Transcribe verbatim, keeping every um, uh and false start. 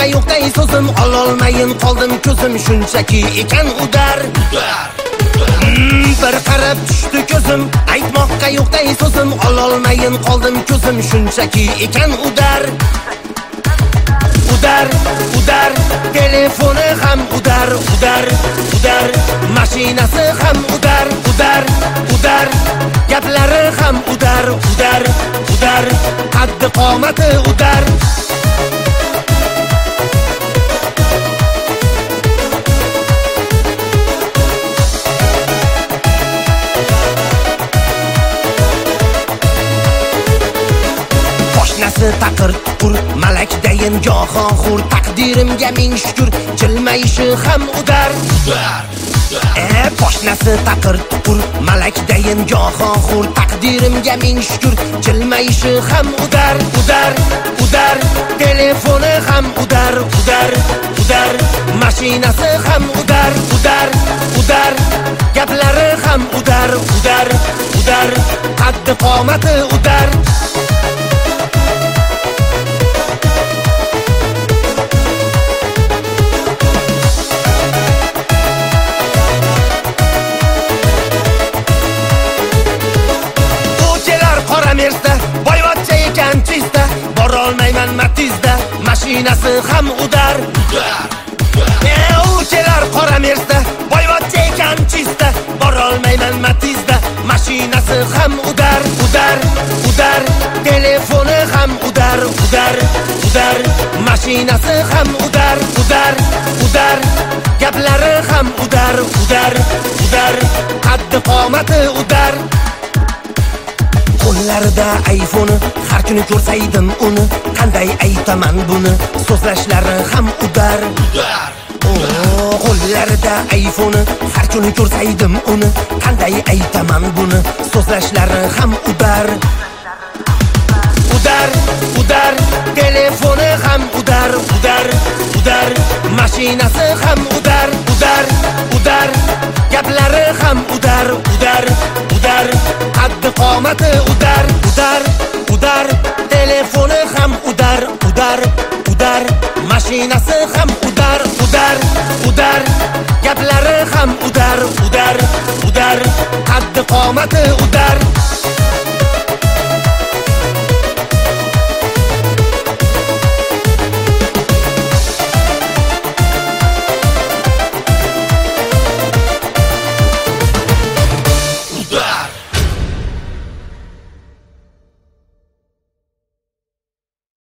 Aytmoqqa yo'qday so'zim, ololmayin qoldim ko'zim, shunchaki ekan udar. Bir qarab tushdi ko'zim, aytmoqqa yo'qday so'zim, ololmayin qoldim ko'zim, shunchaki ekan udar. Udar, udar, telefoni ham udar, udar, udar, mashinasi ham udar, udar, udar, gaplari ham udar, udar, udar, qaddi qomati udar. Qo'shnasi taqir tuqur, malakdayin gohon xur, taqdirimga ming shukr, jilmayishi ham udar. E, qo'shnasi taqir tuqur, malakdayin gohon xur, taqdirimga ming shukr, jilmayishi ham udar, udar, udar, telefoni ham udar, udar, udar, mashinasi ham udar, udar, udar, gaplari ham udar, udar, udar, qaddi qomati udar. Boyvachcha ekan chista, borolmayman Matizda, mashinasi ham udar. E, u kelar qora Mersda, boyvachcha ekan chista, borolmayman Matizda, mashinasi ham udar, udar, udar, telefoni ham udar, udar, udar, mashinasi ham udar, udar, udar, gaplari ham udar, udar, udar, qaddi qomati udar. Qo'llarida iPhone, har kuni ko'rsaydim uni, qanday aytaman buni, so'zlashlari ham udar. Oh, qo'llarida iPhone, har kuni ko'rsaydim uni, qanday aytaman buni, so'zlashlari ham udar. Udar, udar, telefoni ham udar, udar, udar, mashinasi ham udar, udar, udar, gaplari ham udar, udar, udar, qaddi qomati udar, udar, udar, telefoni ham udar, udar, udar, mashinasi ham udar, udar, udar, gaplari ham udar, udar, udar, qaddi qomati udar.